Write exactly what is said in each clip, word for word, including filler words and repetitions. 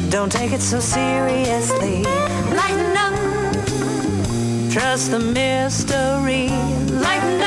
Don't take it so seriously. Lighten up. Trust the mystery. Lighten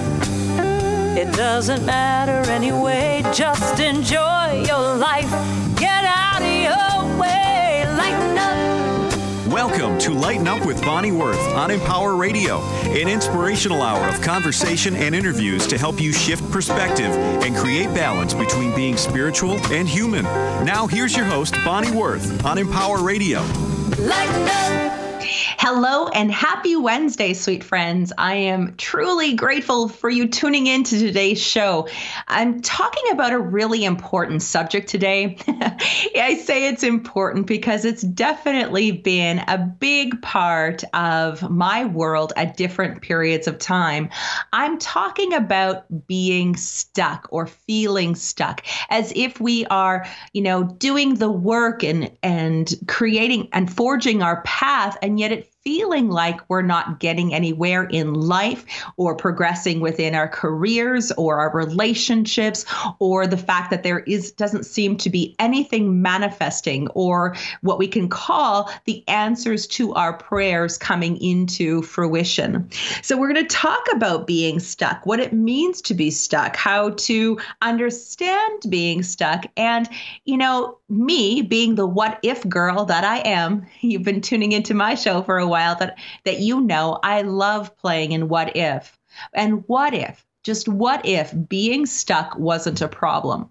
up. It doesn't matter anyway. Just enjoy your life. Get out of your way. Lighten up. Welcome to Lighten Up with Bonnie Worth on Empower Radio, an inspirational hour of conversation and interviews to help you shift perspective and create balance between being spiritual and human. Now, here's your host, Bonnie Worth on Empower Radio. Lighten up. Hello and happy Wednesday, sweet friends. I am truly grateful for you tuning in to today's show. I'm talking about a really important subject today. I say it's important because it's definitely been a big part of my world at different periods of time. I'm talking about being stuck or feeling stuck, as if we are, you know, doing the work and, and creating and forging our path, and yet it feeling like we're not getting anywhere in life or progressing within our careers or our relationships, or the fact that there is doesn't seem to be anything manifesting or what we can call the answers to our prayers coming into fruition. So we're going to talk about being stuck, what it means to be stuck, how to understand being stuck, and, you know, me being the what if girl that I am. You've been tuning into my show for a while. That, that you know, I love playing in what if. And what if, just what if being stuck wasn't a problem?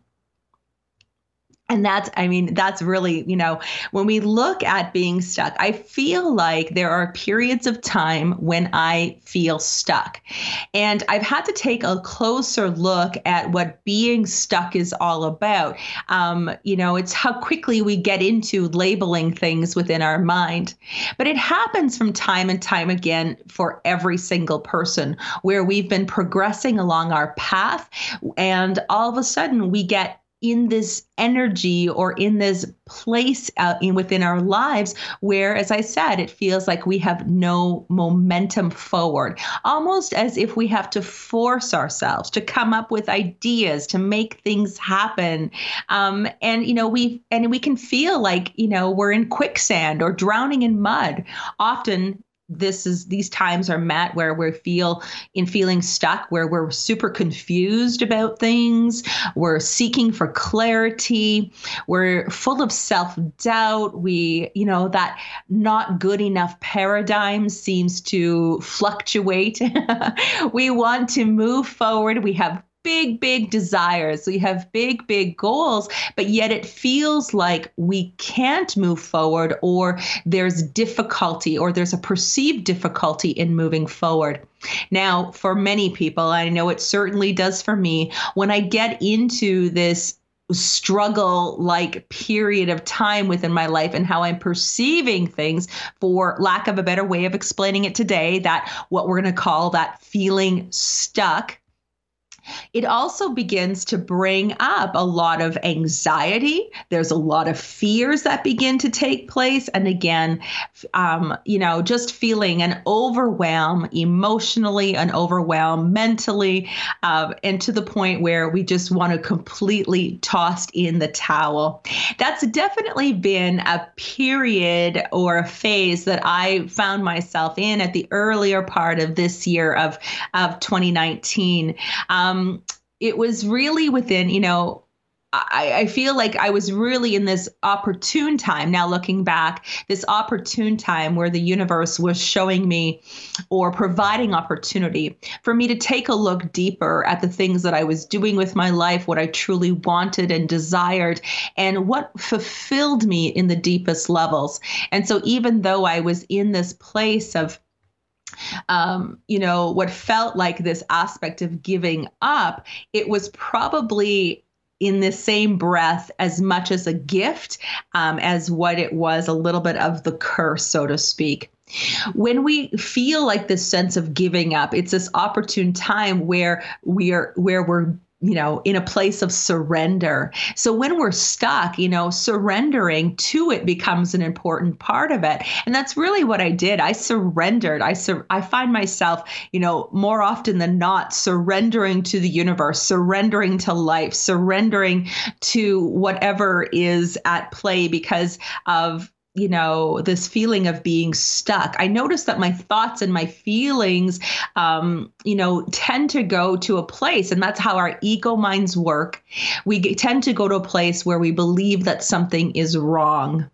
And that's, I mean, that's really, you know, when we look at being stuck, I feel like there are periods of time when I feel stuck. And I've had to take a closer look at what being stuck is all about. Um, you know, it's how quickly we get into labeling things within our mind. But it happens from time and time again for every single person, where we've been progressing along our path, and all of a sudden we get in this energy or in this place uh, in within our lives where, as I said, it feels like we have no momentum forward, almost as if we have to force ourselves to come up with ideas to make things happen. Um, and, you know, we and we can feel like, you know, we're in quicksand or drowning in mud. Often This is these times are met where we feel in feeling stuck, where we're super confused about things. We're seeking for clarity. We're full of self-doubt. We, you know, that not good enough paradigm seems to fluctuate. We want to move forward. We have big, big desires. We have big, big goals, but yet it feels like we can't move forward, or there's difficulty, or there's a perceived difficulty in moving forward. Now, for many people, I know it certainly does for me, when I get into this struggle-like period of time within my life and how I'm perceiving things, for lack of a better way of explaining it today, that what we're going to call that feeling stuck, it also begins to bring up a lot of anxiety. There's a lot of fears that begin to take place. And again, um, you know, just feeling an overwhelm emotionally, an overwhelm mentally, uh, and to the point where we just want to completely toss in the towel. That's definitely been a period or a phase that I found myself in at the earlier part of this year of, of twenty nineteen. Um, Um, it was really within, you know, I, I feel like I was really in this opportune time. Now, looking back, this opportune time where the universe was showing me or providing opportunity for me to take a look deeper at the things that I was doing with my life, what I truly wanted and desired, and what fulfilled me in the deepest levels. And so even though I was in this place of Um, you know, what felt like this aspect of giving up, it was probably in the same breath as much as a gift um, as what it was a little bit of the curse, so to speak. When we feel like this sense of giving up, it's this opportune time where we are, where we're you know, in a place of surrender. So when we're stuck, you know, surrendering to it becomes an important part of it. And that's really what I did. I surrendered. I sur- I find myself, you know, more often than not, surrendering to the universe, surrendering to life, surrendering to whatever is at play because of, you know, this feeling of being stuck. I noticed that my thoughts and my feelings, um, you know, tend to go to a place, and that's how our ego minds work. We get, tend to go to a place where we believe that something is wrong.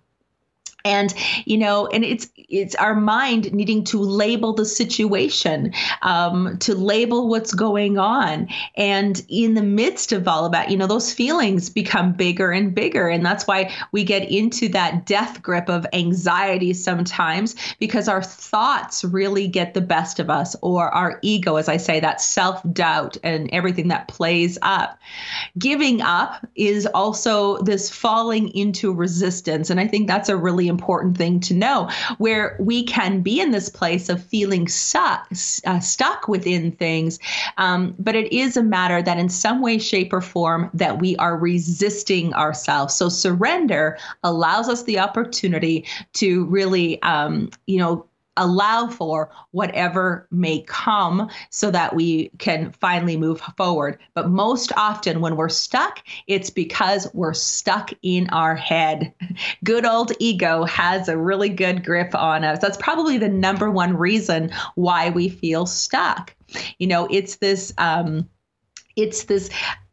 And, you know, and it's it's our mind needing to label the situation, um, to label what's going on. And in the midst of all of that, you know, those feelings become bigger and bigger. And that's why we get into that death grip of anxiety sometimes, because our thoughts really get the best of us, or our ego, as I say, that self-doubt and everything that plays up. Giving up is also this falling into resistance. And I think that's a really important thing to know, where we can be in this place of feeling stuck, uh, stuck within things. Um, but it is a matter that in some way, shape, or form that we are resisting ourselves. So surrender allows us the opportunity to really, um, you know, allow for whatever may come so that we can finally move forward. But most often when we're stuck, it's because we're stuck in our head. Good old ego has a really good grip on us. That's probably the number one reason why we feel stuck. You know, it's this, um, it's this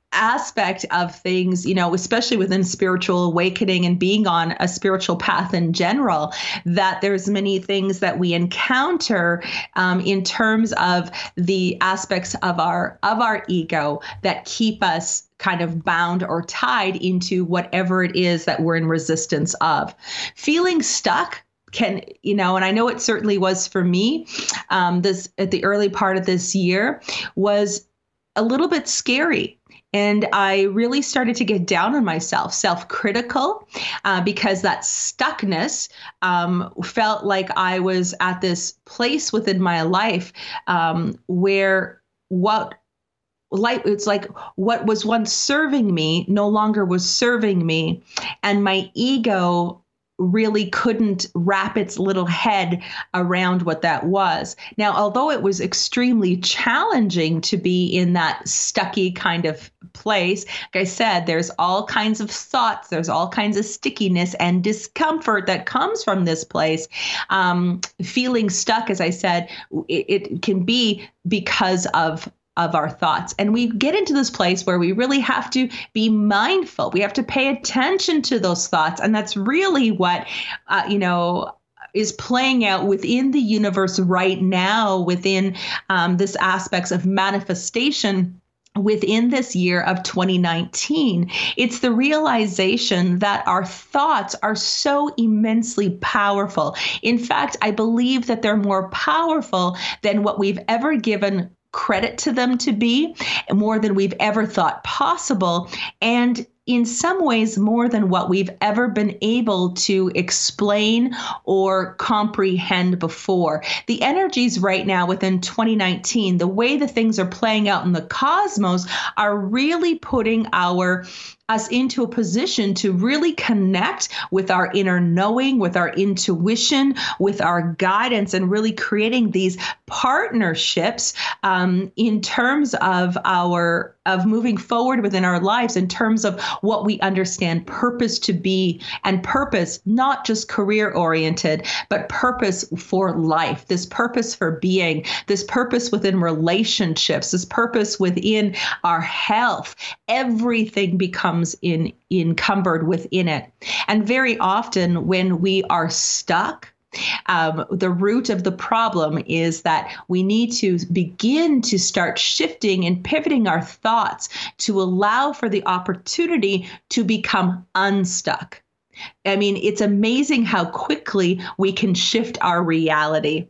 aspect of things, you know, especially within spiritual awakening and being on a spiritual path in general, that there's many things that we encounter um, in terms of the aspects of our of our ego that keep us kind of bound or tied into whatever it is that we're in resistance of. Feeling stuck can, you know, and I know it certainly was for me, um, this at the early part of this year was a little bit scary. And I really started to get down on myself, self-critical, uh, because that stuckness um, felt like I was at this place within my life um, where what light, it's like what was once serving me no longer was serving me. And my ego really couldn't wrap its little head around what that was. Now, although it was extremely challenging to be in that stucky kind of place, like I said, there's all kinds of thoughts, there's all kinds of stickiness and discomfort that comes from this place. Um, feeling stuck, as I said, it, it can be because of of our thoughts. And we get into this place where we really have to be mindful. We have to pay attention to those thoughts. And that's really what, uh, you know, is playing out within the universe right now, within um, this aspects of manifestation within this year of twenty nineteen. It's the realization that our thoughts are so immensely powerful. In fact, I believe that they're more powerful than what we've ever given credit to them to be, more than we've ever thought possible, and in some ways more than what we've ever been able to explain or comprehend before. The energies right now within twenty nineteen, the way the things are playing out in the cosmos, are really putting our us into a position to really connect with our inner knowing, with our intuition, with our guidance, and really creating these partnerships um, in terms of our of moving forward within our lives, in terms of what we understand purpose to be, and purpose not just career oriented, but purpose for life, this purpose for being, this purpose within relationships, this purpose within our health. Everything becomes in encumbered within it. And very often when we are stuck, Um, the root of the problem is that we need to begin to start shifting and pivoting our thoughts to allow for the opportunity to become unstuck. I mean, it's amazing how quickly we can shift our reality.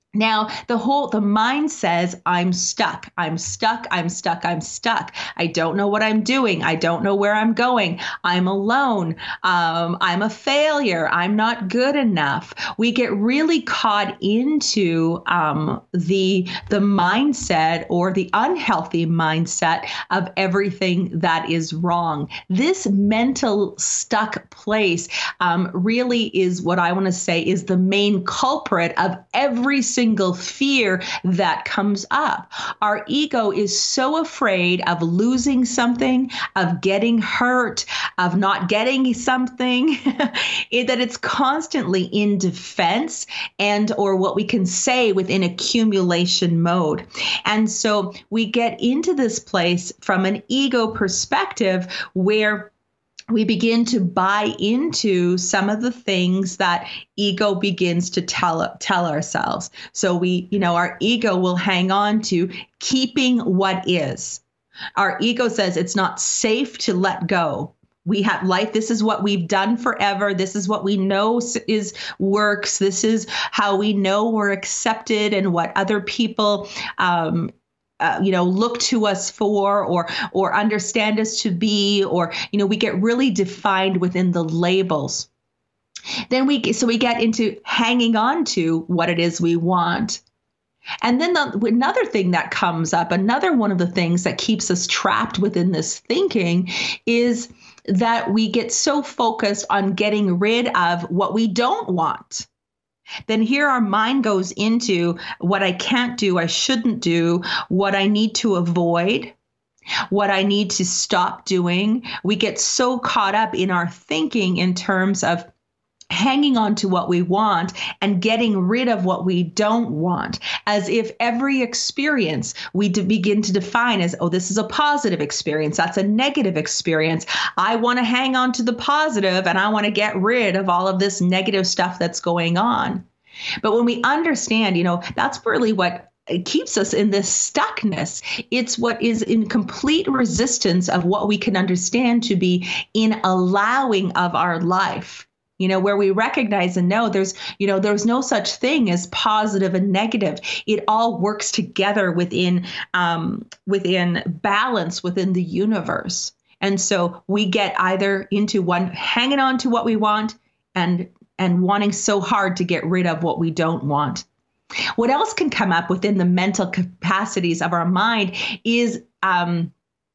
Now, the whole, the mind says, I'm stuck, I'm stuck, I'm stuck, I'm stuck. I don't know what I'm doing. I don't know where I'm going. I'm alone. Um, I'm a failure. I'm not good enough. We get really caught into um, the, the mindset or the unhealthy mindset of everything that is wrong. This mental stuck place um, really is what I want to say is the main culprit of every single single fear that comes up. Our ego is so afraid of losing something, of getting hurt, of not getting something, it, that it's constantly in defense and or what we can say within accumulation mode. And so we get into this place from an ego perspective where we begin to buy into some of the things that ego begins to tell tell ourselves. So we, you know, our ego will hang on to keeping what is. Our ego says it's not safe to let go. We have life. This is what we've done forever. This is what we know is works. This is how we know we're accepted and what other people um, Uh, you know, look to us for or or understand us to be, or, you know, we get really defined within the labels. Then we so we get into hanging on to what it is we want. And then the, another thing that comes up, another one of the things that keeps us trapped within this thinking is that we get so focused on getting rid of what we don't want. Then here our mind goes into what I can't do, I shouldn't do, what I need to avoid, what I need to stop doing. We get so caught up in our thinking in terms of hanging on to what we want and getting rid of what we don't want, as if every experience we de- begin to define as, oh, this is a positive experience, that's a negative experience. I want to hang on to the positive and I want to get rid of all of this negative stuff that's going on. But when we understand, you know, that's really what it keeps us in this stuckness. It's what is in complete resistance of what we can understand to be in allowing of our life. You know, where we recognize and know there's, you know, there's no such thing as positive and negative. It all works together within, um, within balance within the universe. And so we get either into one, hanging on to what we want and, and wanting so hard to get rid of what we don't want. What else can come up within the mental capacities of our mind is, um,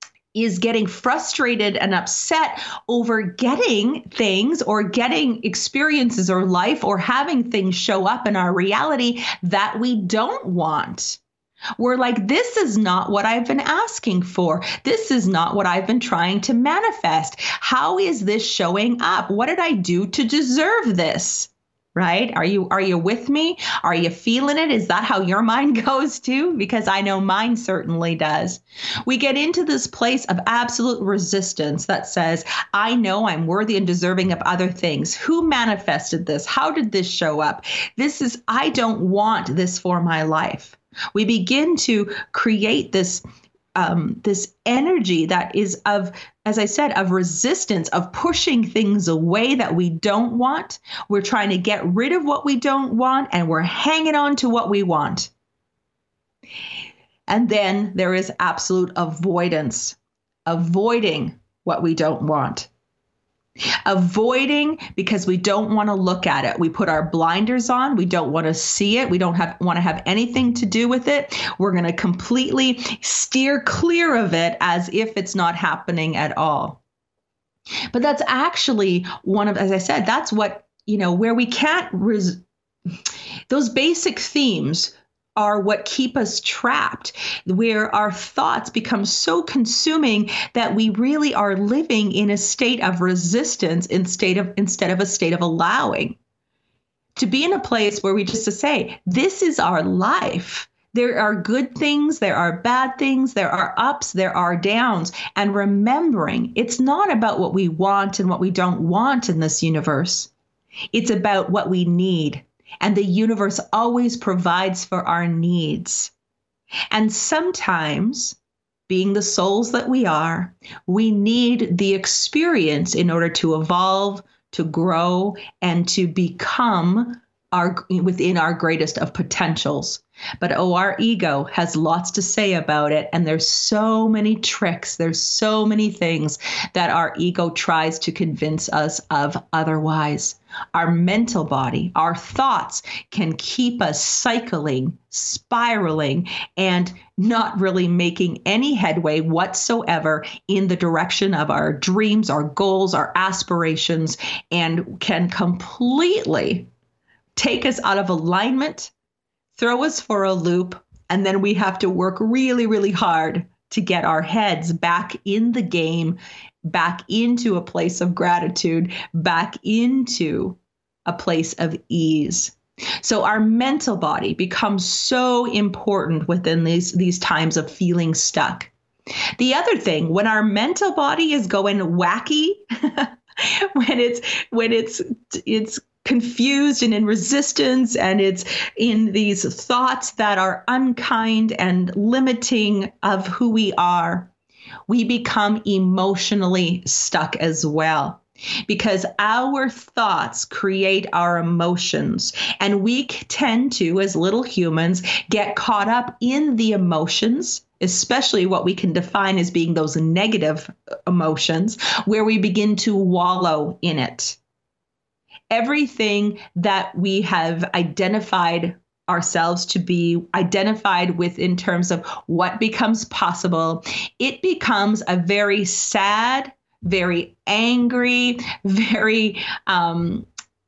is getting frustrated and upset over getting things or getting experiences or life or having things show up in our reality that we don't want. We're like, this is not what I've been asking for. This is not what I've been trying to manifest. How is this showing up? What did I do to deserve this? Right? Are you, are you with me? Are you feeling it? Is that how your mind goes too? Because I know mine certainly does. We get into this place of absolute resistance that says, I know I'm worthy and deserving of other things. Who manifested this? How did this show up? This is, I don't want this for my life. We begin to create this Um, this energy that is of, as I said, of resistance, of pushing things away that we don't want. We're trying to get rid of what we don't want, and we're hanging on to what we want. And then there is absolute avoidance, avoiding what we don't want. Avoiding because we don't want to look at it. We put our blinders on. We don't want to see it. We don't have, want to have anything to do with it. We're going to completely steer clear of it as if it's not happening at all. But that's actually one of, as I said, that's what, you know, where we can't, res- those basic themes are what keep us trapped, where our thoughts become so consuming that we really are living in a state of resistance instead of instead of a state of allowing. To be in a place where we just to say, this is our life. There are good things, there are bad things, there are ups, there are downs. And remembering it's not about what we want and what we don't want in this universe. It's about what we need. And the universe always provides for our needs. And sometimes, being the souls that we are, we need the experience in order to evolve, to grow, and to become our within our greatest of potentials. But oh, our ego has lots to say about it. And there's so many tricks. There's so many things that our ego tries to convince us of otherwise. Our mental body, our thoughts can keep us cycling, spiraling, and not really making any headway whatsoever in the direction of our dreams, our goals, our aspirations, and can completely take us out of alignment, throw us for a loop, and then we have to work really, really hard to get our heads back in the game, back into a place of gratitude, back into a place of ease. So our mental body becomes so important within these, these times of feeling stuck. The other thing, when our mental body is going wacky, when it's when it's it's confused and in resistance, and it's in these thoughts that are unkind and limiting of who we are, we become emotionally stuck as well. Because our thoughts create our emotions, and we tend to, as little humans, get caught up in the emotions, especially what we can define as being those negative emotions, where we begin to wallow in it. Everything that we have identified ourselves to be identified with in terms of what becomes possible, it becomes a very sad, very angry, very um,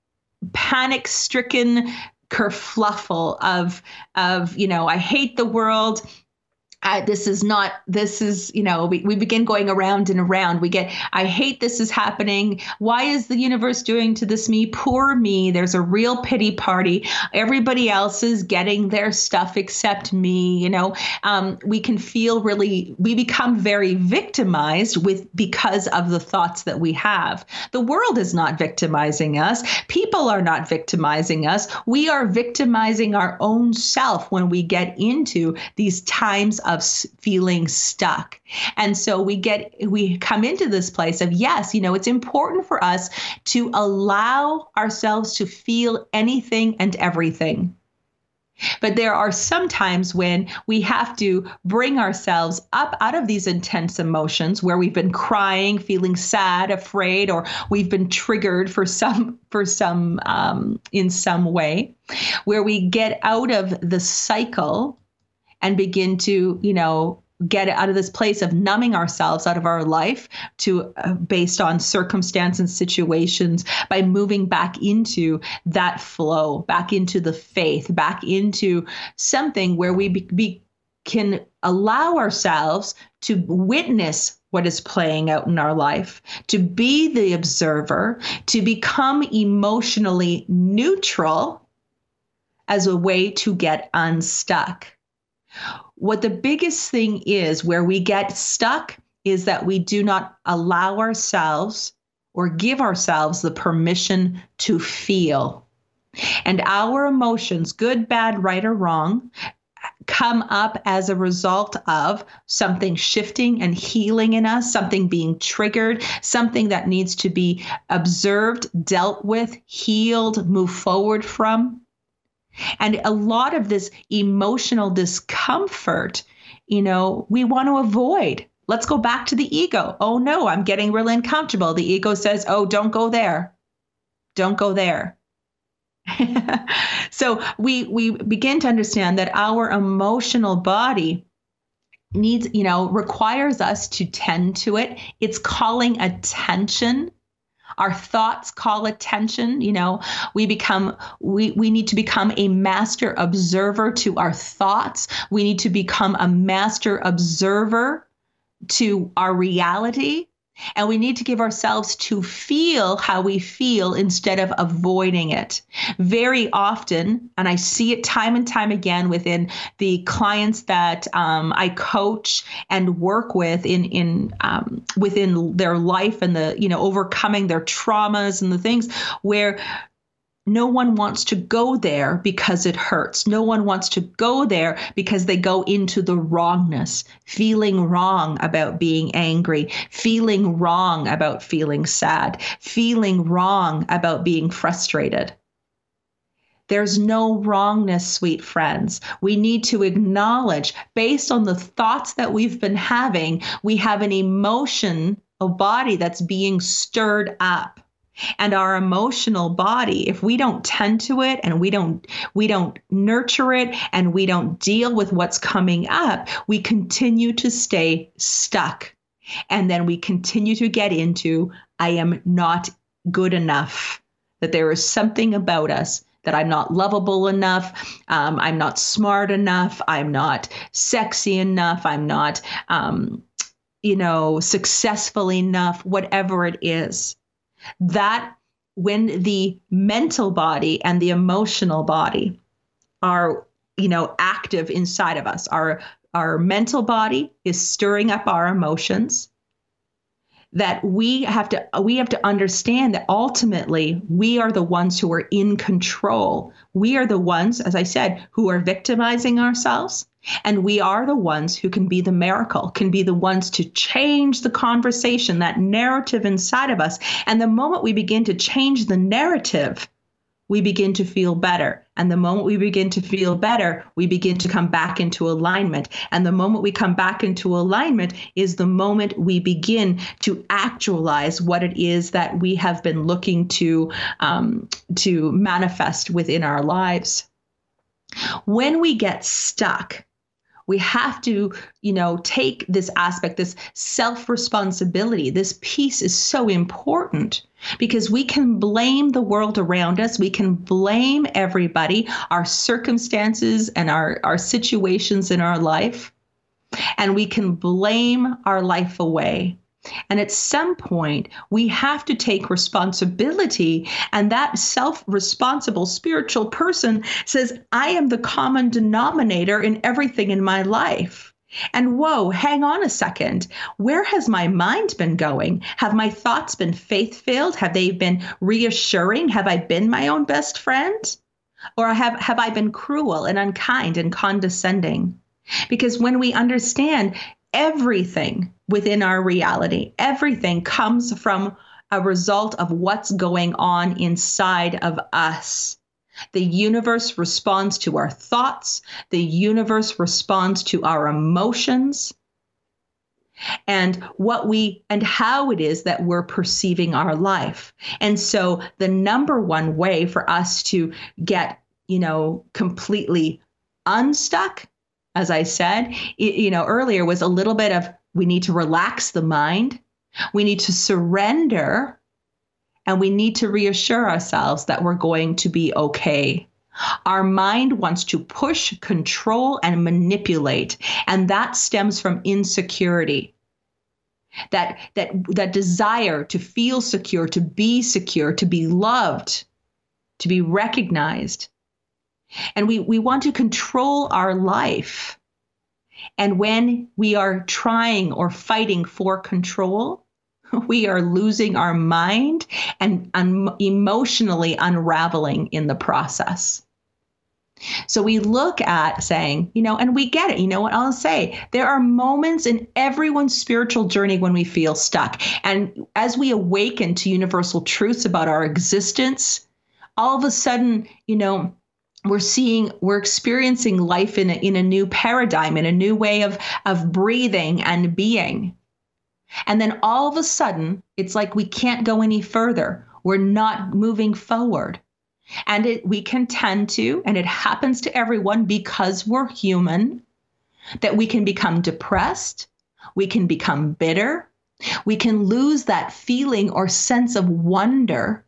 panic-stricken kerfluffle of, of, you know, I hate the world. Uh, this is not, this is, you know, we, we begin going around and around. We get, I hate this is happening. Why is the universe doing to this me? Poor me. There's a real pity party. Everybody else is getting their stuff except me. You know, um, we can feel really, we become very victimized with because of the thoughts that we have. The world is not victimizing us. People are not victimizing us. We are victimizing our own self when we get into these times of feeling stuck. And so we get, we come into this place of, yes, you know, it's important for us to allow ourselves to feel anything and everything. But there are some times when we have to bring ourselves up out of these intense emotions where we've been crying, feeling sad, afraid, or we've been triggered for some, for some, um, in some way, where we get out of the cycle and begin to, you know, get out of this place of numbing ourselves out of our life to uh, based on circumstance and situations by moving back into that flow, back into the faith, back into something where we be, be, can allow ourselves to witness what is playing out in our life, to be the observer, to become emotionally neutral as a way to get unstuck. What the biggest thing is where we get stuck is that we do not allow ourselves or give ourselves the permission to feel. And our emotions, good, bad, right, or wrong, come up as a result of something shifting and healing in us, something being triggered, something that needs to be observed, dealt with, healed, moved forward from. And a lot of this emotional discomfort, you know, we want to avoid. Let's go back to the ego. Oh, no, I'm getting really uncomfortable. The ego says, oh, don't go there. Don't go there. So we we begin to understand that our emotional body needs, you know, requires us to tend to it. It's calling attention. Our thoughts call attention. You know, we become, we, we need to become a master observer to our thoughts. We need to become a master observer to our reality. And we need to give ourselves to feel how we feel instead of avoiding it. Very often, and I see it time and time again within the clients that um, I coach and work with in in um, within their life and the, you know, overcoming their traumas and the things where no one wants to go there because it hurts. No one wants to go there because they go into the wrongness, feeling wrong about being angry, feeling wrong about feeling sad, feeling wrong about being frustrated. There's no wrongness, sweet friends. We need to acknowledge, based on the thoughts that we've been having, we have an emotion, a body that's being stirred up. And our emotional body, if we don't tend to it and we don't we don't nurture it and we don't deal with what's coming up, we continue to stay stuck. And then we continue to get into, I am not good enough, that there is something about us, that I'm not lovable enough, um, I'm not smart enough, I'm not sexy enough, I'm not, um, you know, successful enough, whatever it is. That when the mental body and the emotional body are, you know, active inside of us, our, our mental body is stirring up our emotions, that we have to, we have to understand that ultimately we are the ones who are in control. We are the ones, as I said, who are victimizing ourselves. And we are the ones who can be the miracle, can be the ones to change the conversation, that narrative inside of us. And the moment we begin to change the narrative, we begin to feel better. And the moment we begin to feel better, we begin to come back into alignment. And the moment we come back into alignment is the moment we begin to actualize what it is that we have been looking to, um, to manifest within our lives. When we get stuck, we have to, you know, take this aspect, this self-responsibility. This piece is so important because we can blame the world around us. We can blame everybody, our circumstances and our, our situations in our life, and we can blame our life away. And at some point, we have to take responsibility. And that self-responsible spiritual person says, I am the common denominator in everything in my life. And whoa, hang on a second. Where has my mind been going? Have my thoughts been faith-filled? Have they been reassuring? Have I been my own best friend? Or have, have I been cruel and unkind and condescending? Because when we understand everything within our reality, everything comes from a result of what's going on inside of us. The universe responds to our thoughts. The universe responds to our emotions and what we and how it is that we're perceiving our life. And so the number one way for us to get, you know, completely unstuck, as I said, you know, earlier, was a little bit of, we need to relax the mind. We need to surrender, and we need to reassure ourselves that we're going to be okay. Our mind wants to push, control, and manipulate, and that stems from insecurity. That, that, that desire to feel secure, to be secure, to be loved, to be recognized. And we, we want to control our life. And when we are trying or fighting for control, we are losing our mind and un- emotionally unraveling in the process. So we look at saying, you know, and we get it. You know what I'll say? There are moments in everyone's spiritual journey when we feel stuck. And as we awaken to universal truths about our existence, all of a sudden, you know, we're seeing, we're experiencing life in a, in a new paradigm, in a new way of, of breathing and being. And then all of a sudden, it's like we can't go any further. We're not moving forward. And it, we can tend to, and it happens to everyone because we're human, that we can become depressed, we can become bitter, we can lose that feeling or sense of wonder.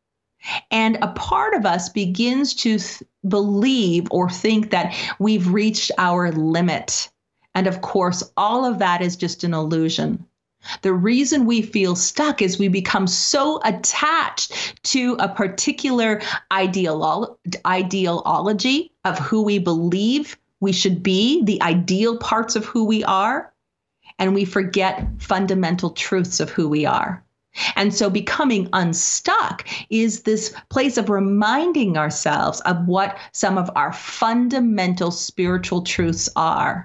And a part of us begins to th- believe or think that we've reached our limit. And of course, all of that is just an illusion. The reason we feel stuck is we become so attached to a particular ideolo- ideology of who we believe we should be, the ideal parts of who we are, and we forget fundamental truths of who we are. And so becoming unstuck is this place of reminding ourselves of what some of our fundamental spiritual truths are.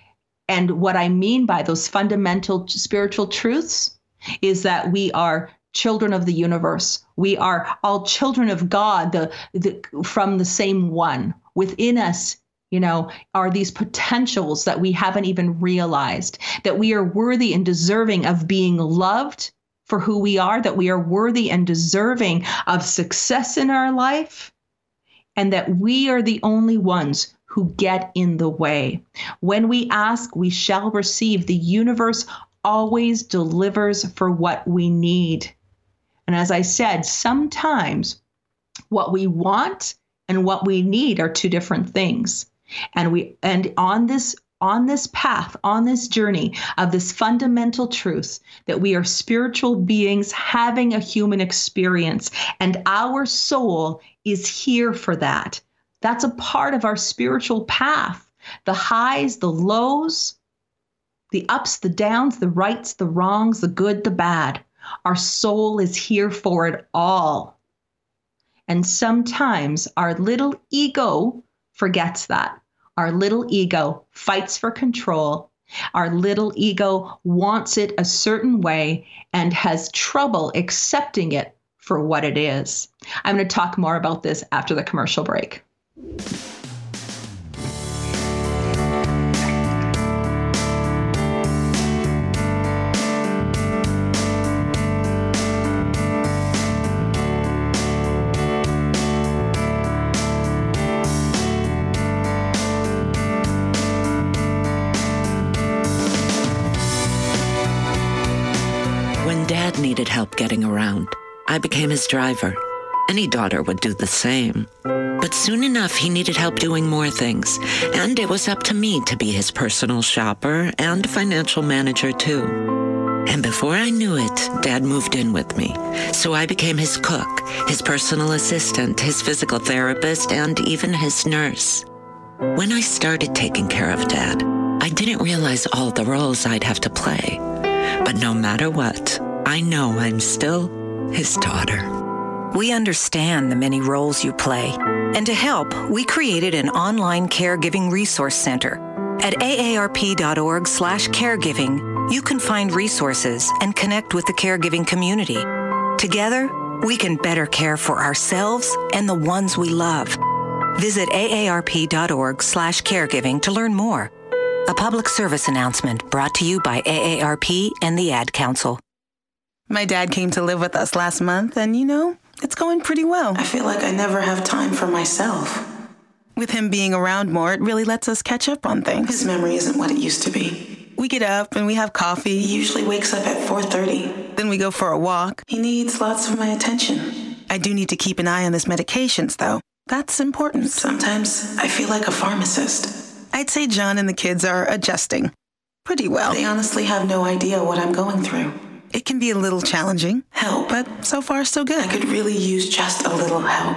And what I mean by those fundamental spiritual truths is that we are children of the universe. We are all children of God, the, the from the same one. Within us, you know, are these potentials that we haven't even realized, that we are worthy and deserving of being loved for who we are, that we are worthy and deserving of success in our life, and that we are the only ones who get in the way. When we ask, we shall receive. The universe always delivers for what we need. And as I said, sometimes what we want and what we need are two different things. And we and on this on this path, on this journey of this fundamental truth that we are spiritual beings having a human experience, and our soul is here for that. That's a part of our spiritual path. The highs, the lows, the ups, the downs, the rights, the wrongs, the good, the bad. Our soul is here for it all. And sometimes our little ego forgets that. Our little ego fights for control. Our little ego wants it a certain way and has trouble accepting it for what it is. I'm going to talk more about this after the commercial break. Dad needed help getting around. I became his driver. Any daughter would do the same. But soon enough, he needed help doing more things, and it was up to me to be his personal shopper and financial manager, too. And before I knew it, Dad moved in with me. So I became his cook, his personal assistant, his physical therapist, and even his nurse. When I started taking care of Dad, I didn't realize all the roles I'd have to play. But no matter what, I know I'm still his daughter. We understand the many roles you play. And to help, we created an online caregiving resource center. At aarp.org slash caregiving, you can find resources and connect with the caregiving community. Together, we can better care for ourselves and the ones we love. Visit aarp.org slash caregiving to learn more. A public service announcement brought to you by A A R P and the Ad Council. My dad came to live with us last month, and you know, it's going pretty well. I feel like I never have time for myself. With him being around more, it really lets us catch up on things. His memory isn't what it used to be. We get up and we have coffee. He usually wakes up at four thirty. Then we go for a walk. He needs lots of my attention. I do need to keep an eye on his medications, though. That's important. Sometimes I feel like a pharmacist. I'd say John and the kids are adjusting pretty well. They honestly have no idea what I'm going through. It can be a little challenging. Help. But so far, so good. I could really use just a little help.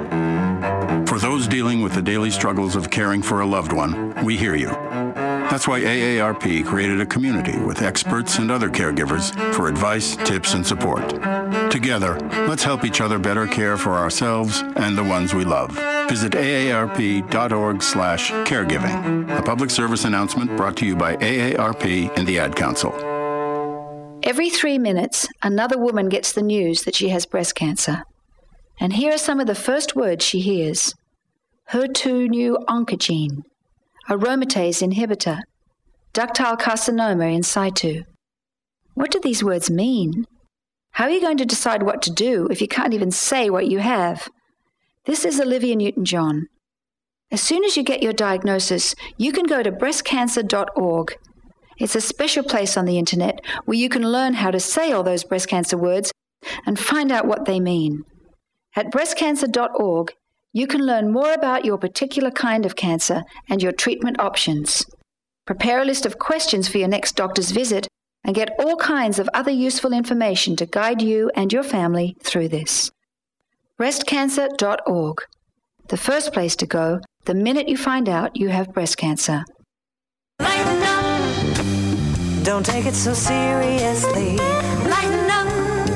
For those dealing with the daily struggles of caring for a loved one, we hear you. That's why A A R P created a community with experts and other caregivers for advice, tips, and support. Together, let's help each other better care for ourselves and the ones we love. Visit aarp.org slash caregiving. A public service announcement brought to you by A A R P and the Ad Council. Every three minutes, another woman gets the news that she has breast cancer. And here are some of the first words she hears. H E R two new oncogene, aromatase inhibitor, ductal carcinoma in situ. What do these words mean? How are you going to decide what to do if you can't even say what you have? This is Olivia Newton-John. As soon as you get your diagnosis, you can go to breast cancer dot org. It's a special place on the internet where you can learn how to say all those breast cancer words and find out what they mean. At breast cancer dot org, you can learn more about your particular kind of cancer and your treatment options. Prepare a list of questions for your next doctor's visit and get all kinds of other useful information to guide you and your family through this. breast cancer dot org, the first place to go the minute you find out you have breast cancer. Lighten up. Don't take it so seriously. Lighten up.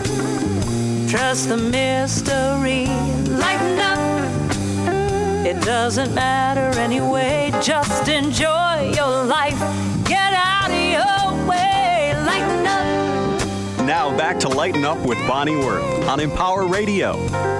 Trust the mystery. Lighten up. It doesn't matter anyway. Just enjoy your life. Get out of your way. Lighten up. Now Now back to Lighten Up with Bonnie Worth on Empower Radio.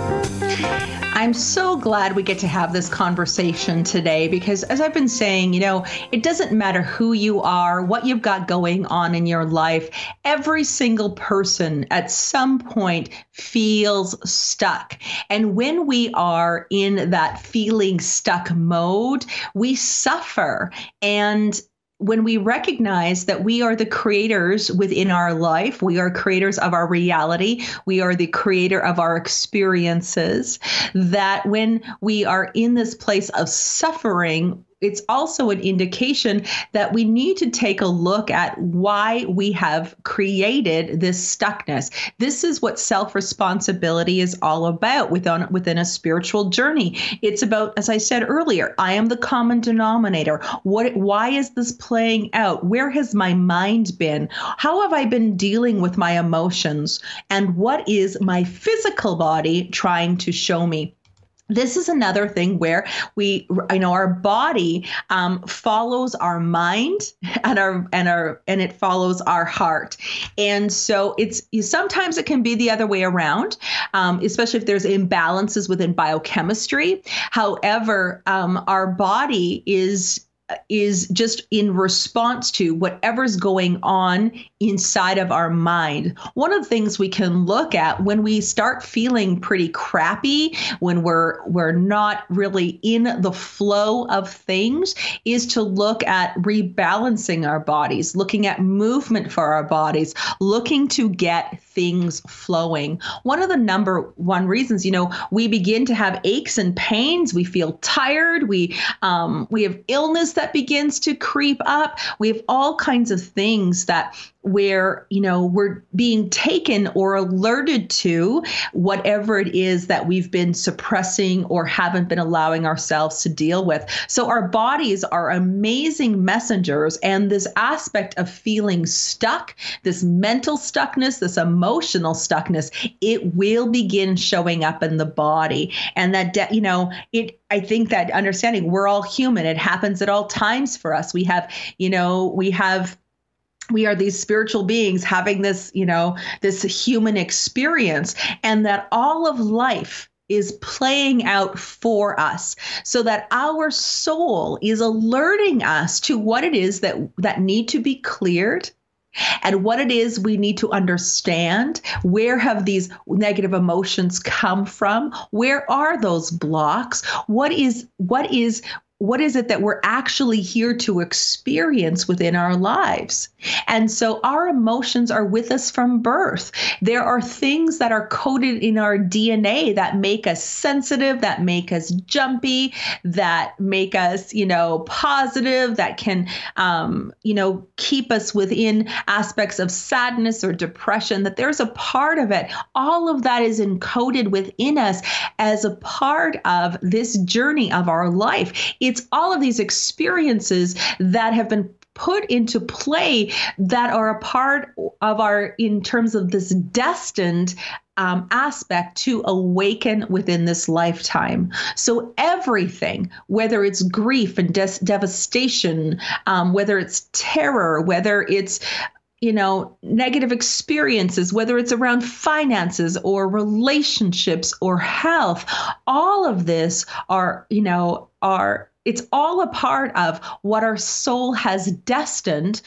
I'm so glad we get to have this conversation today because, as I've been saying, you know, it doesn't matter who you are, what you've got going on in your life. Every single person at some point feels stuck. And when we are in that feeling stuck mode, we suffer. And when we recognize that we are the creators within our life, we are creators of our reality, we are the creator of our experiences, that when we are in this place of suffering, it's also an indication that we need to take a look at why we have created this stuckness. This is what self-responsibility is all about within, within a spiritual journey. It's about, as I said earlier, I am the common denominator. What? Why is this playing out? Where has my mind been? How have I been dealing with my emotions? And what is my physical body trying to show me? This is another thing where we, I know, our body um, follows our mind and our and our and it follows our heart, and so it's sometimes it can be the other way around, um, especially if there's imbalances within biochemistry. However, um, our body is. is just in response to whatever's going on inside of our mind. One of the things we can look at when we start feeling pretty crappy, when we're we're not really in the flow of things, is to look at rebalancing our bodies, looking at movement for our bodies, looking to get things flowing. One of the number one reasons, you know, we begin to have aches and pains, we feel tired, we um, we have illness that begins to creep up. We have all kinds of things that where, you know, we're being taken or alerted to whatever it is that we've been suppressing or haven't been allowing ourselves to deal with. So our bodies are amazing messengers, and this aspect of feeling stuck, this mental stuckness, this emotional stuckness, it will begin showing up in the body. And that, de- you know, it, I think that understanding we're all human. It happens at all times for us. We have, you know, we have We are these spiritual beings having this, you know, this human experience, and that all of life is playing out for us so that our soul is alerting us to what it is that, that need to be cleared and what it is we need to understand. Where have these negative emotions come from? Where are those blocks? What is, what is, What is it that we're actually here to experience within our lives? And so our emotions are with us from birth. There are things that are coded in our D N A that make us sensitive, that make us jumpy, that make us, you know, positive, that can, um, you know, keep us within aspects of sadness or depression, that there's a part of it. All of that is encoded within us as a part of this journey of our life. It's all of these experiences that have been put into play that are a part of our, in terms of this destined um, aspect to awaken within this lifetime. So everything, whether it's grief and des- devastation, um, whether it's terror, whether it's you know, negative experiences, whether it's around finances or relationships or health, all of this are, you know, are, it's all a part of what our soul has destined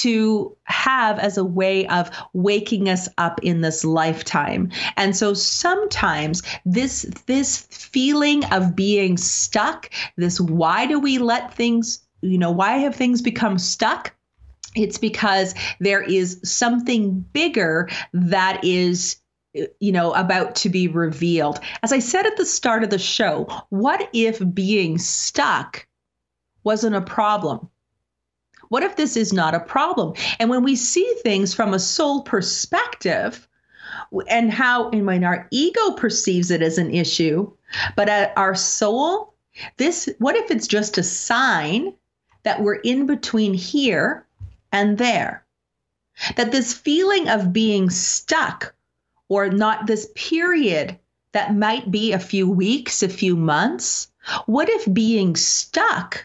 to have as a way of waking us up in this lifetime. And so sometimes this, this feeling of being stuck, this, why do we let things, you know, why have things become stuck? It's because there is something bigger that is, you know, about to be revealed. As I said at the start of the show, what if being stuck wasn't a problem? What if this is not a problem? And when we see things from a soul perspective, and how, and when our ego perceives it as an issue, but at our soul, this, what if it's just a sign that we're in between here and there? That this feeling of being stuck, or not, this period that might be a few weeks, a few months, what if being stuck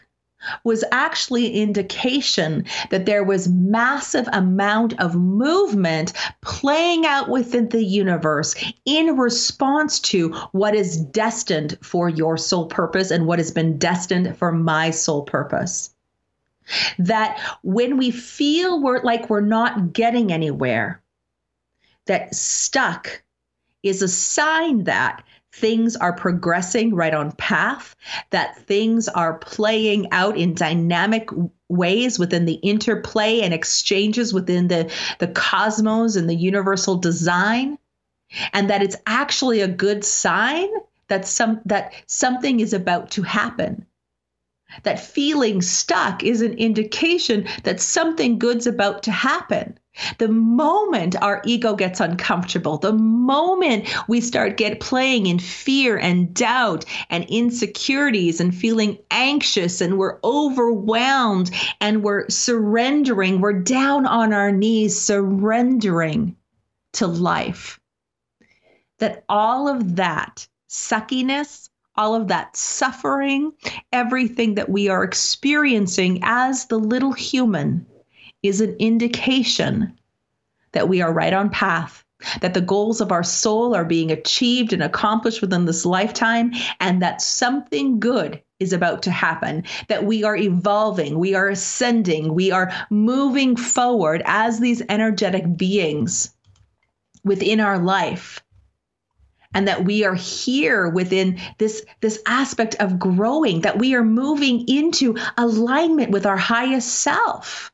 was actually an indication that there was massive amount of movement playing out within the universe in response to what is destined for your soul purpose and what has been destined for my soul purpose. That when we feel we're like we're not getting anywhere, that stuck is a sign that things are progressing right on path, that things are playing out in dynamic ways within the interplay and exchanges within the, the cosmos and the universal design, and that it's actually a good sign that some that something is about to happen. That feeling stuck is an indication that something good's about to happen. The moment our ego gets uncomfortable, the moment we start get playing in fear and doubt and insecurities and feeling anxious and we're overwhelmed and we're surrendering, we're down on our knees surrendering to life, that all of that suckiness, all of that suffering, everything that we are experiencing as the little human is an indication that we are right on path, that the goals of our soul are being achieved and accomplished within this lifetime, and that something good is about to happen, that we are evolving, we are ascending, we are moving forward as these energetic beings within our life. And that we are here within this, this aspect of growing, that we are moving into alignment with our highest self.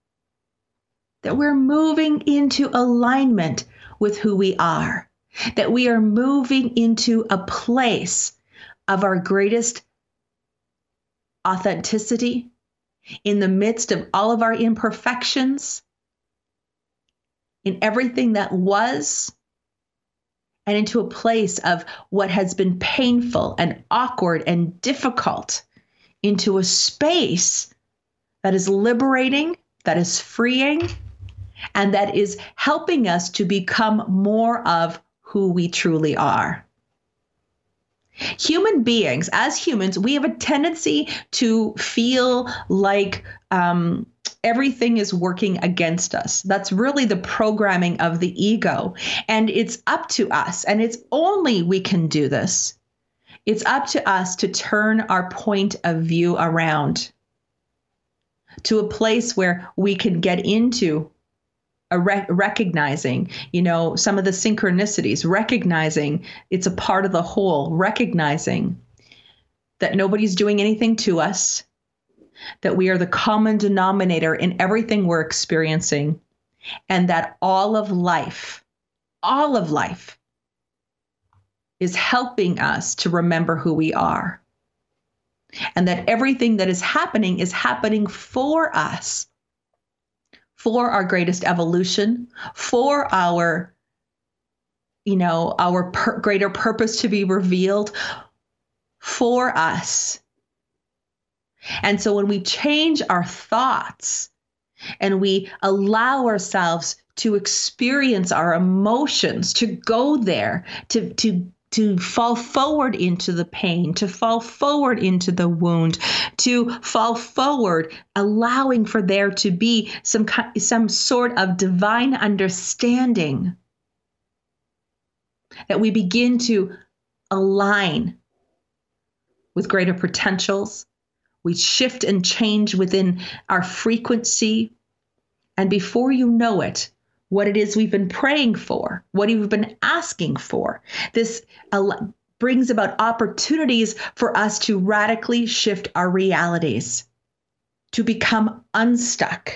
That we're moving into alignment with who we are. That we are moving into a place of our greatest authenticity in the midst of all of our imperfections, in everything that was, and into a place of what has been painful and awkward and difficult, into a space that is liberating, that is freeing, and that is helping us to become more of who we truly are. Human beings, as humans, we have a tendency to feel like um, everything is working against us. That's really the programming of the ego. And it's up to us, and it's only we can do this. It's up to us to turn our point of view around to a place where we can get into a re- recognizing, you know, some of the synchronicities, recognizing it's a part of the whole, recognizing that nobody's doing anything to us, that we are the common denominator in everything we're experiencing, and that all of life, all of life is helping us to remember who we are, and that everything that is happening is happening for us, for our greatest evolution, for our, you know, our per- greater purpose to be revealed, for us. And so when we change our thoughts and we allow ourselves to experience our emotions, to go there, to, to, to fall forward into the pain, to fall forward into the wound, to fall forward, allowing for there to be some, some sort of divine understanding, that we begin to align with greater potentials. We shift and change within our frequency. And before you know it, what it is we've been praying for, what we've been asking for, this brings about opportunities for us to radically shift our realities, to become unstuck,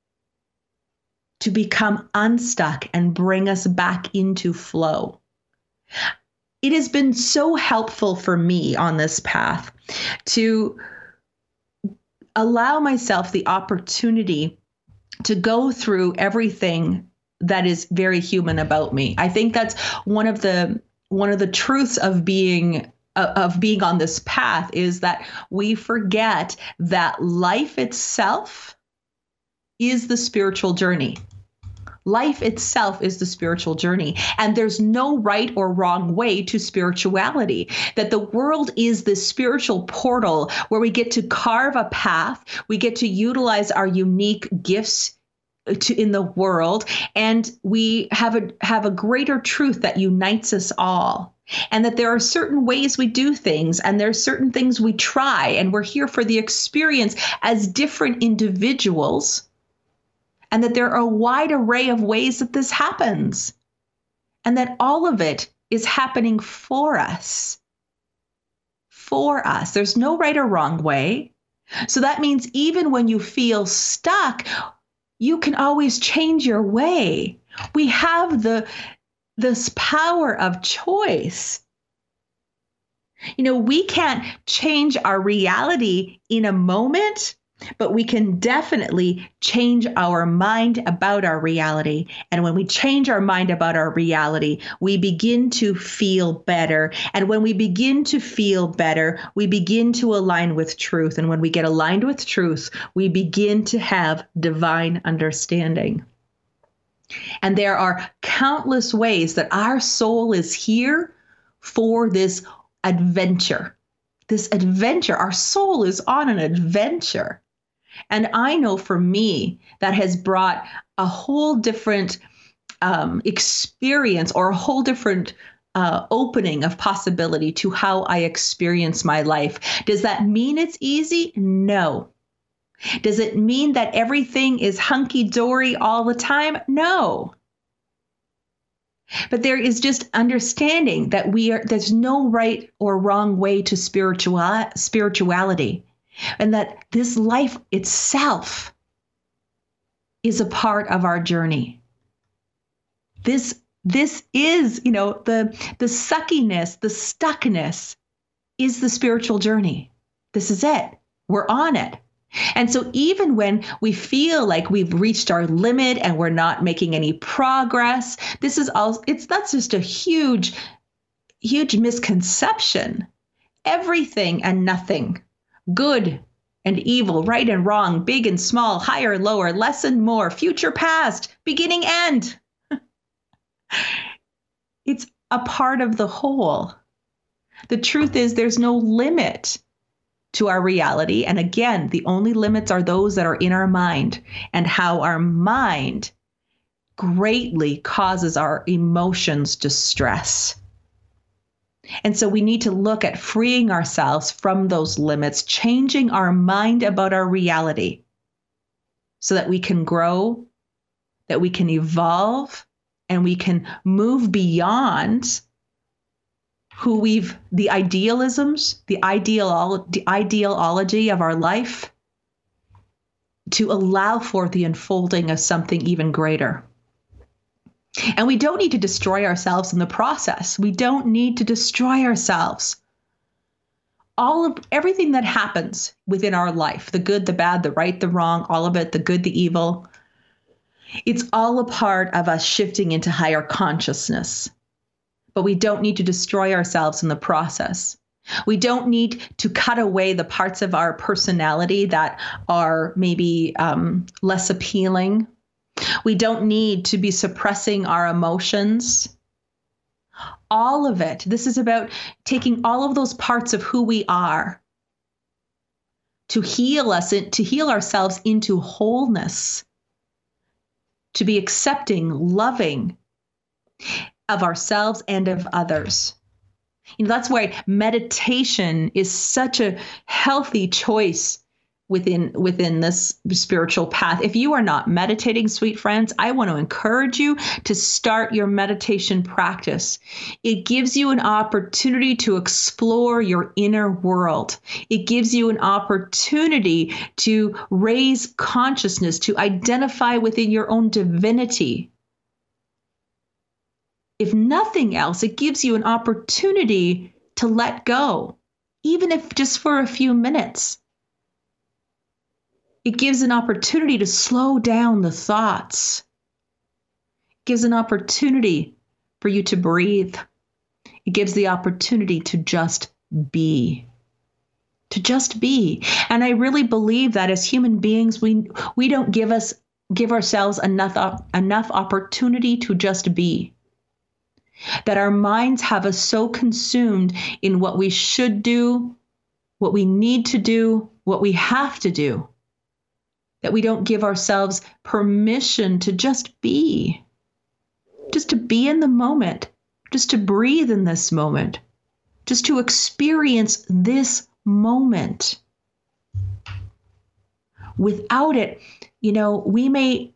to become unstuck and bring us back into flow. It has been so helpful for me on this path to allow myself the opportunity to go through everything that is very human about me. I think that's one of the one of the truths of being uh, of being on this path, is that we forget that life itself is the spiritual journey. Life itself is the spiritual journey, and there's no right or wrong way to spirituality. That the world is this spiritual portal where we get to carve a path, we get to utilize our unique gifts to in the world, and we have a have a greater truth that unites us all. And that there are certain ways we do things, and there are certain things we try, and we're here for the experience as different individuals. And that there are a wide array of ways that this happens, and that all of it is happening for us. For us. There's no right or wrong way. So that means even when you feel stuck, you can always change your way. We have the this power of choice. You know, we can't change our reality in a moment, but we can definitely change our mind about our reality. And when we change our mind about our reality, we begin to feel better. And when we begin to feel better, we begin to align with truth. And when we get aligned with truth, we begin to have divine understanding. And there are countless ways that our soul is here for this adventure. This adventure, our soul is on an adventure. And I know for me, that has brought a whole different um, experience or a whole different uh, opening of possibility to how I experience my life. Does that mean it's easy? No. Does it mean that everything is hunky-dory all the time? No. But there is just understanding that we are, there's no right or wrong way to spiritual, spirituality. And that this life itself is a part of our journey. This, this is, you know, the, the suckiness, the stuckness is the spiritual journey. This is it. We're on it. And so even when we feel like we've reached our limit and we're not making any progress, this is all, it's, that's just a huge, huge misconception. Everything and nothing, good and evil, right and wrong, big and small, higher, lower, less and more, future, past, beginning, end. It's a part of the whole. The truth is there's no limit to our reality. And again, the only limits are those that are in our mind, and how our mind greatly causes our emotions distress. And so we need to look at freeing ourselves from those limits, changing our mind about our reality so that we can grow, that we can evolve, and we can move beyond who we've, the idealisms, the ideal, the ideology of our life, to allow for the unfolding of something even greater. And we don't need to destroy ourselves in the process. We don't need to destroy ourselves. All of everything that happens within our life, the good, the bad, the right, the wrong, all of it, the good, the evil, it's all a part of us shifting into higher consciousness. But we don't need to destroy ourselves in the process. We don't need to cut away the parts of our personality that are maybe um, less appealing. We don't need to be suppressing our emotions. All of it. This is about taking all of those parts of who we are to heal us, to heal ourselves into wholeness, to be accepting, loving of ourselves and of others. You know, that's why meditation is such a healthy choice within within this spiritual path. If you are not meditating, sweet friends, I want to encourage you to start your meditation practice. It gives you an opportunity to explore your inner world. It gives you an opportunity to raise consciousness, to identify within your own divinity. If nothing else, it gives you an opportunity to let go, even if just for a few minutes. It gives an opportunity to slow down the thoughts. It gives an opportunity for you to breathe. It gives the opportunity to just be. To just be. And I really believe that as human beings, we we don't give us give ourselves enough, enough opportunity to just be. That our minds have us so consumed in what we should do, what we need to do, what we have to do, that we don't give ourselves permission to just be, just to be in the moment, just to breathe in this moment, just to experience this moment. Without it, you know, we may,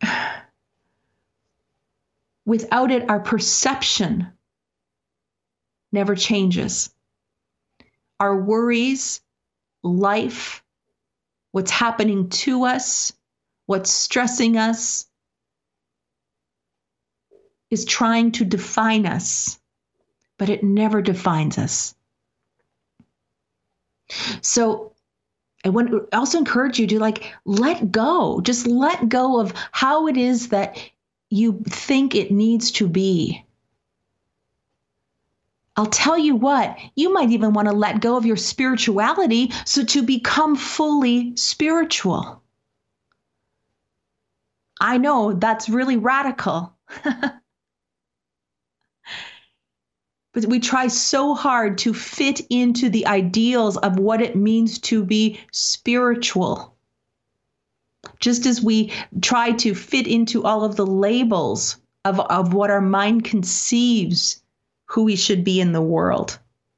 without it, our perception never changes. Our worries, life, what's happening to us, what's stressing us, is trying to define us, but it never defines us. So I want to also encourage you to like let go, just let go of how it is that you think it needs to be. I'll tell you what, you might even want to let go of your spirituality so to become fully spiritual. I know that's really radical. But we try so hard to fit into the ideals of what it means to be spiritual. Just as we try to fit into all of the labels of, of what our mind conceives who we should be in the world.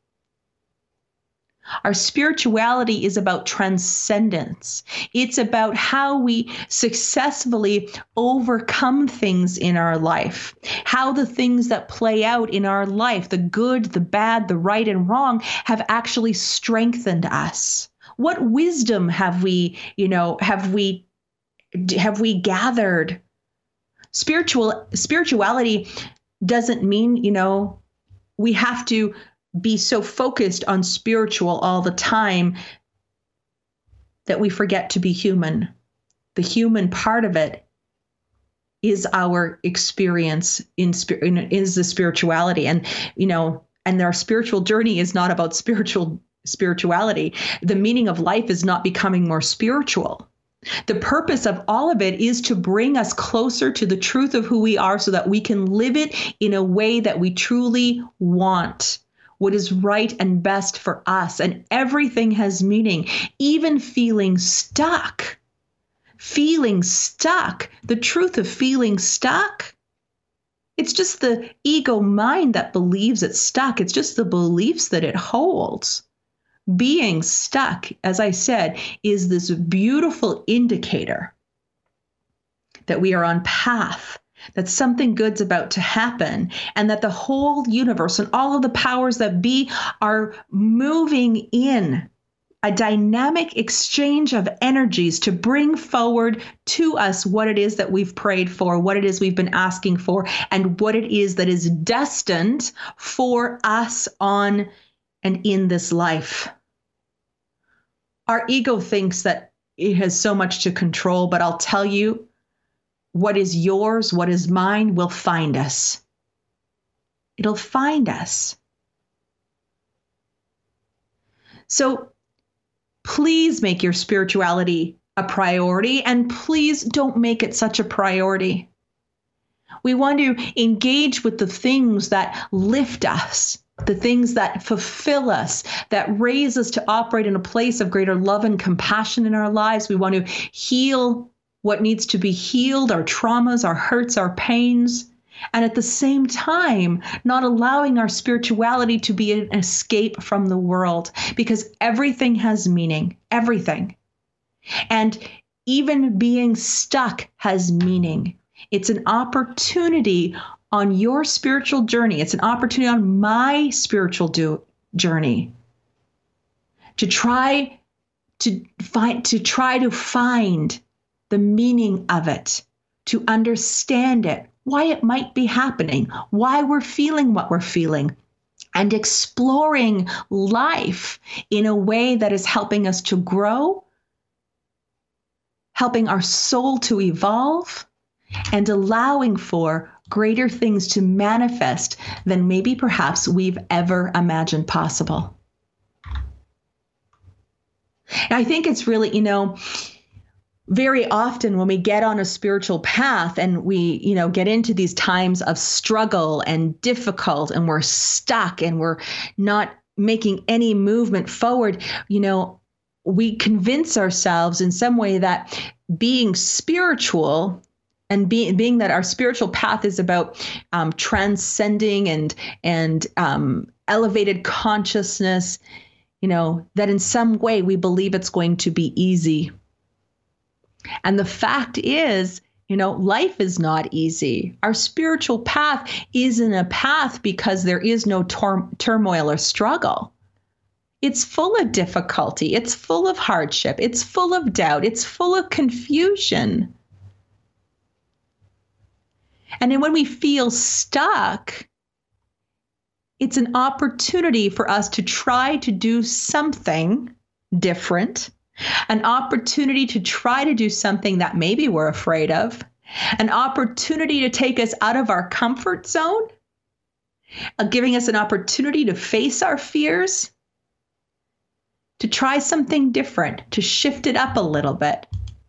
Our spirituality is about transcendence. It's about how we successfully overcome things in our life, how the things that play out in our life, the good, the bad, the right and wrong, have actually strengthened us. What wisdom have we, you know, have we, have we gathered? Spiritual spirituality doesn't mean, you know, we have to be so focused on spiritual all the time that we forget to be human. The human part of it is our experience in, in is the spirituality. And, you know, and our spiritual journey is not about spiritual spirituality. The meaning of life is not becoming more spiritual. The purpose of all of it is to bring us closer to the truth of who we are so that we can live it in a way that we truly want. What is right and best for us. And everything has meaning, even feeling stuck. Feeling stuck. The truth of feeling stuck. It's just the ego mind that believes it's stuck. It's just the beliefs that it holds. Being stuck, as I said, is this beautiful indicator that we are on path, that something good's about to happen, and that the whole universe and all of the powers that be are moving in a dynamic exchange of energies to bring forward to us what it is that we've prayed for, what it is we've been asking for, and what it is that is destined for us on and in this life. Our ego thinks that it has so much to control, but I'll tell you, what is yours, what is mine, will find us. It'll find us. So please make your spirituality a priority, and please don't make it such a priority. We want to engage with the things that lift us, the things that fulfill us, that raise us to operate in a place of greater love and compassion in our lives. We want to heal what needs to be healed, our traumas, our hurts, our pains, and at the same time, not allowing our spirituality to be an escape from the world, because everything has meaning, everything. And even being stuck has meaning. It's an opportunity on your spiritual journey. It's an opportunity on my spiritual do- journey to try to find, to try to find the meaning of it, to understand it, why it might be happening, why we're feeling what we're feeling, and exploring life in a way that is helping us to grow, helping our soul to evolve, and allowing for greater things to manifest than maybe perhaps we've ever imagined possible. And I think it's really, you know, very often when we get on a spiritual path and we, you know, get into these times of struggle and difficult and we're stuck and we're not making any movement forward, you know, we convince ourselves in some way that being spiritual and being being that our spiritual path is about um, transcending and and um, elevated consciousness, you know, that in some way we believe it's going to be easy. And the fact is, you know, life is not easy. Our spiritual path isn't a path because there is no tor- turmoil or struggle. It's full of difficulty. It's full of hardship. It's full of doubt. It's full of confusion. And then when we feel stuck, it's an opportunity for us to try to do something different, an opportunity to try to do something that maybe we're afraid of, an opportunity to take us out of our comfort zone, uh, giving us an opportunity to face our fears, to try something different, to shift it up a little bit.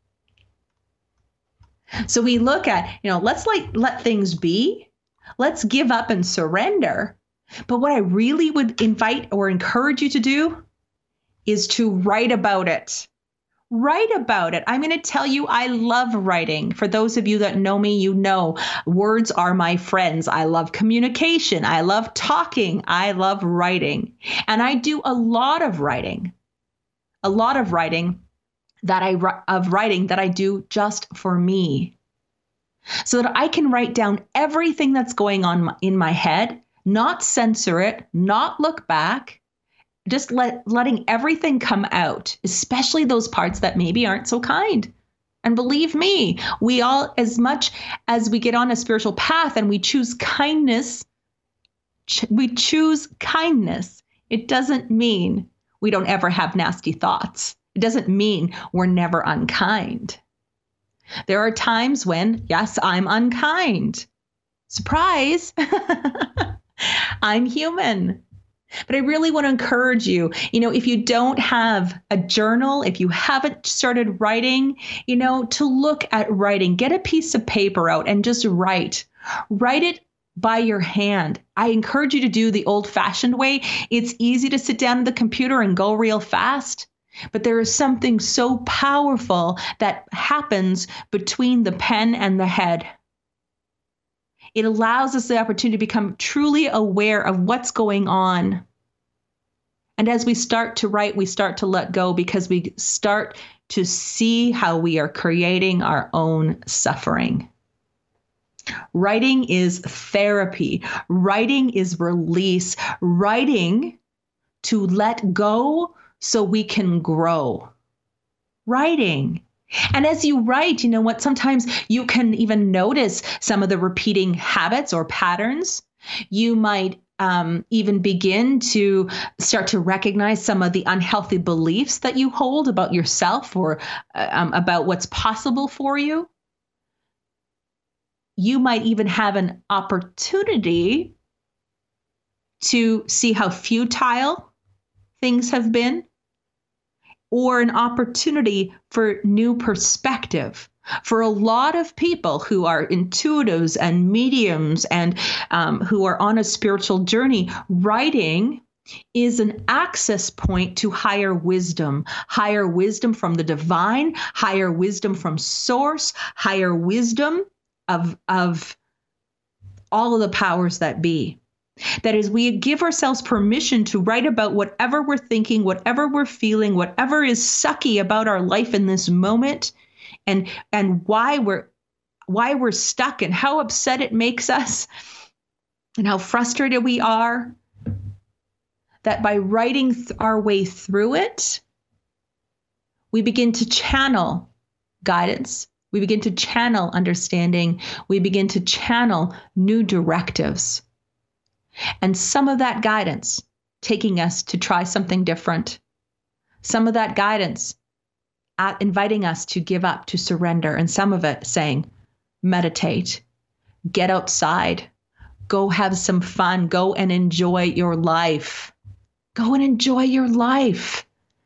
So we look at, you know, let's like let things be. Let's give up and surrender. But what I really would invite or encourage you to do is to write about it. Write about it. I'm going to tell you, I love writing. For those of you that know me, you know, words are my friends. I love communication. I love talking. I love writing. And I do a lot of writing, a lot of writing that I, of writing that I do just for me, so that I can write down everything that's going on in my head, not censor it, not look back, just let, letting everything come out, especially those parts that maybe aren't so kind. And believe me, we all, as much as we get on a spiritual path and we choose kindness, ch- we choose kindness. It doesn't mean we don't ever have nasty thoughts. It doesn't mean we're never unkind. There are times when, yes, I'm unkind. Surprise. I'm human. But I really want to encourage you, you know, if you don't have a journal, if you haven't started writing, you know, to look at writing, get a piece of paper out and just write. Write it by your hand. I encourage you to do the old-fashioned way. It's easy to sit down at the computer and go real fast, but there is something so powerful that happens between the pen and the head. It allows us the opportunity to become truly aware of what's going on. And as we start to write, we start to let go because we start to see how we are creating our own suffering. Writing is therapy. Writing is release. Writing to let go so we can grow. Writing. And as you write, you know what, sometimes you can even notice some of the repeating habits or patterns. You might um, even begin to start to recognize some of the unhealthy beliefs that you hold about yourself or um, about what's possible for you. You might even have an opportunity to see how futile things have been, or an opportunity for new perspective. For a lot of people who are intuitives and mediums and um, who are on a spiritual journey, writing is an access point to higher wisdom, higher wisdom from the divine, higher wisdom from source, higher wisdom of, of all of the powers that be. That is, we give ourselves permission to write about whatever we're thinking, whatever we're feeling, whatever is sucky about our life in this moment, and and why we're why we're stuck and how upset it makes us and how frustrated we are. That by writing th- our way through it, we begin to channel guidance. We begin to channel understanding. We begin to channel new directives. And some of that guidance taking us to try something different. Some of that guidance at inviting us to give up, to surrender. And some of it saying, meditate, get outside, go have some fun, go and enjoy your life. Go and enjoy your life.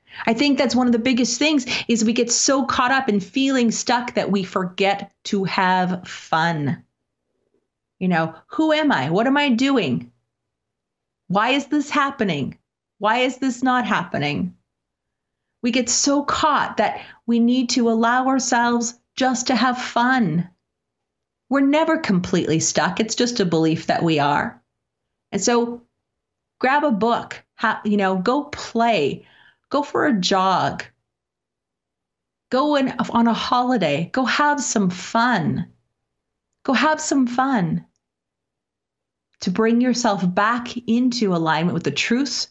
I think that's one of the biggest things is we get so caught up in feeling stuck that we forget to have fun. You know, who am I? What am I doing? Why is this happening? Why is this not happening? We get so caught that we need to allow ourselves just to have fun. We're never completely stuck. It's just a belief that we are. And so grab a book, ha- you know, go play, go for a jog, go in, on a holiday, go have some fun, go have some fun to bring yourself back into alignment with the truth,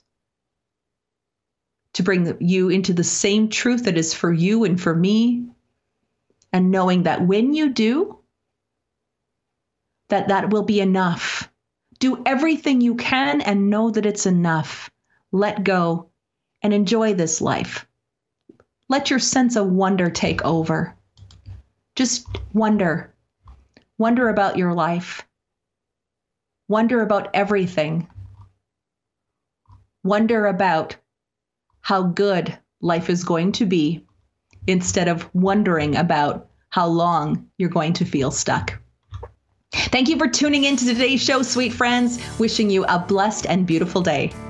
to bring you into the same truth that is for you and for me, and knowing that when you do, that that will be enough. Do everything you can and know that it's enough. Let go and enjoy this life. Let your sense of wonder take over. Just wonder. Wonder about your life. Wonder about everything. Wonder about how good life is going to be instead of wondering about how long you're going to feel stuck. Thank you for tuning in to today's show, sweet friends. Wishing you a blessed and beautiful day.